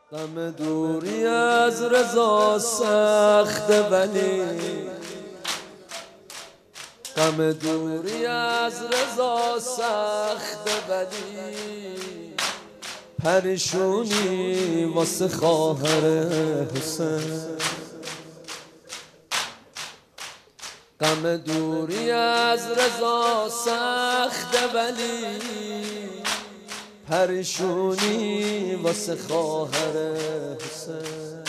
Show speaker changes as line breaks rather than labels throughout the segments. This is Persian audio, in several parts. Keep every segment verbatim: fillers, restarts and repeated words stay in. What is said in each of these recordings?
غم دوری از رضا سخته ولی غم دوری از رضا سخته ولی پریشونی واسه خواهر حسین. غم دوری از رضا سخته ولی پریشونی واسه خواهر حسین.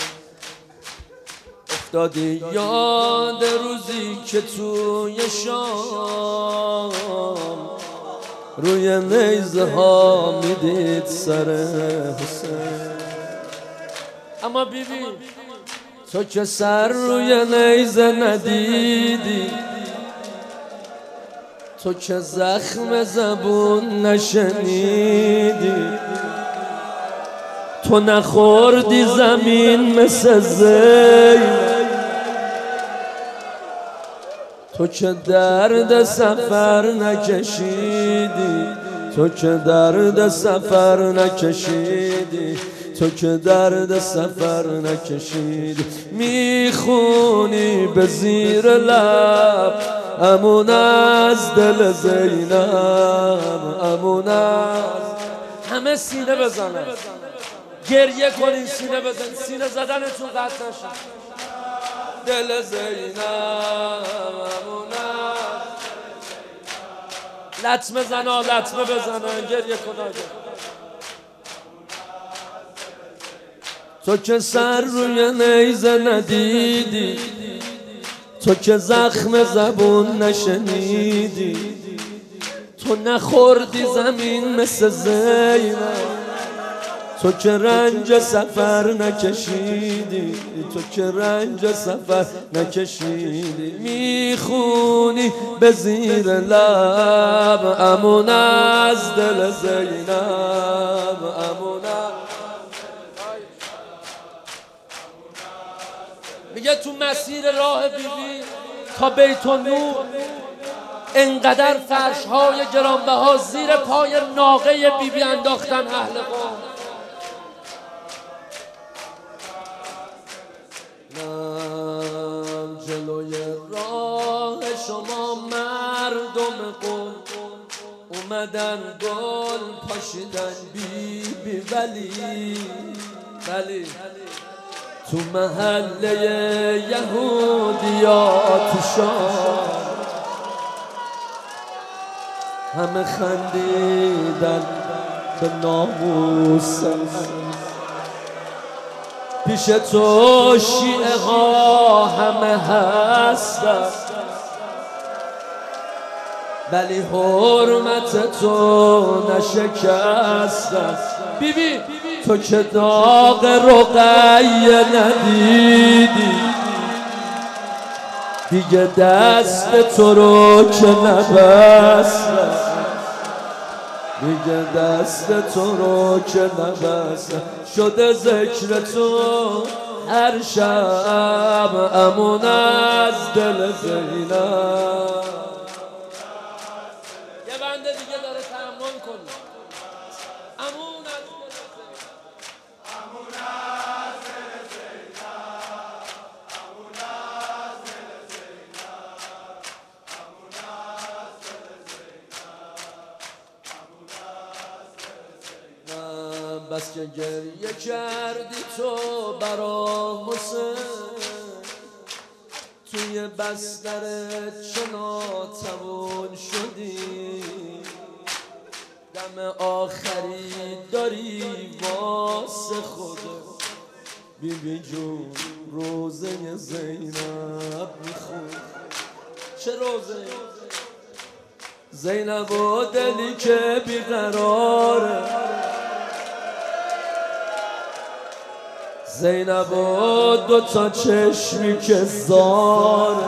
افتادی یاد روزی که توی شام روی نیزه ها میدید سر حسین. اما بیبی تو که سر روی نیزه ندیدی، تو که زخم زبون نشنیدی، تو نخوردی زمین مثل زینب، تو که درد سفر نکشیدی، تو که درد سفر نکشیدی، تو که درد سفر نکشیدی. میخونی به زیر لب امون از دل زینب، امون از همه سینه بزنن، گریه کنین، سینه بزن، سینه زدنتون قطع نشه. دل زینب امون از لطمه زنا، لطمه بزنن، گریه کنن. تو که سر روی نیزه ندیدی، تو که زخم زبون نشنیدی، تو نخوردی زمین مثل زینب، تو که رنج سفر نکشیدی، تو که رنج سفر نکشیدی. میخونی به زیر لب امون از دل زینب، امون میگه تو مسیر راه بیبی تا بیت النور انقدر فرش‌های گرانبها زیر پای ناقه بیبی انداختن اهل قوم. من جلوی راه شما مردم قوم اومدن گل پاشیدن بیبی ولی ولی تو محله یهودیات شام همه خندیدن به ناموسم، پیش تو شیعه ها همه هستن ولی حرمت تو نشکستن. بیبی تو که داغ رقیه ندیدی، دیگه دست تو رو که نبستن، دیگه دست تو رو که نبستن. شده ذکر تو هر شب امون از دل زینب. یه بنده دیگه داره تحمل کنه. امون از امون از دل زینب، امون از دل زینب، امون از دل زینب، امون از دل زینب. بس که گریه کردی تو برا حسین، توی بسترت چه ناتوان شدی، دم آخری داری واسه خودت. بیبی جون روزه زینب میخون، چه روزه؟ زینب و دلی که بیقراره، زینب و دوتا چشمی که زاره،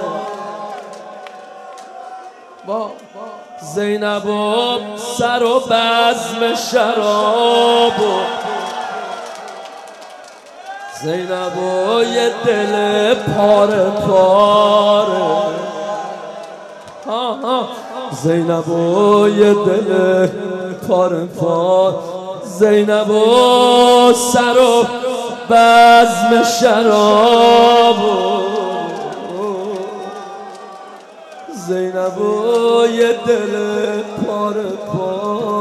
با زینب و سر و بزم شراب، زینب و یه دل پاره پاره، زینب و یه دل پاره پاره، زینب و سر و بزم شراب و زینب و یه دل پاره پاره